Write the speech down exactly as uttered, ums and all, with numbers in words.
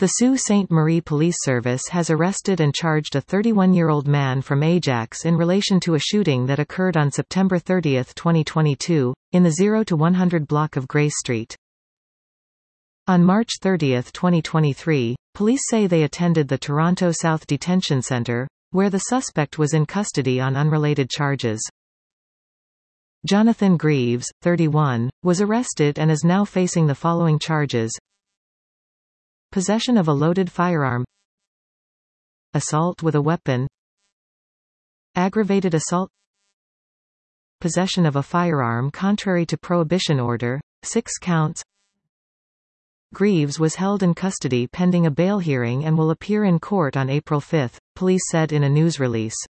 The Sault Ste. Marie Police Service has arrested and charged a thirty-one-year-old man from Ajax in relation to a shooting that occurred on September thirtieth twenty twenty-two, in the zero to one hundred block of Grace Street. On March thirtieth twenty twenty-three, police say they attended the Toronto South Detention Centre, where the suspect was in custody on unrelated charges. Jonathan Greaves, thirty-one, was arrested and is now facing the following charges: possession of a loaded firearm, assault with a weapon, aggravated assault, possession of a firearm contrary to prohibition order, six counts. Greaves was held in custody pending a bail hearing and will appear in court on April fifth, police said in a news release.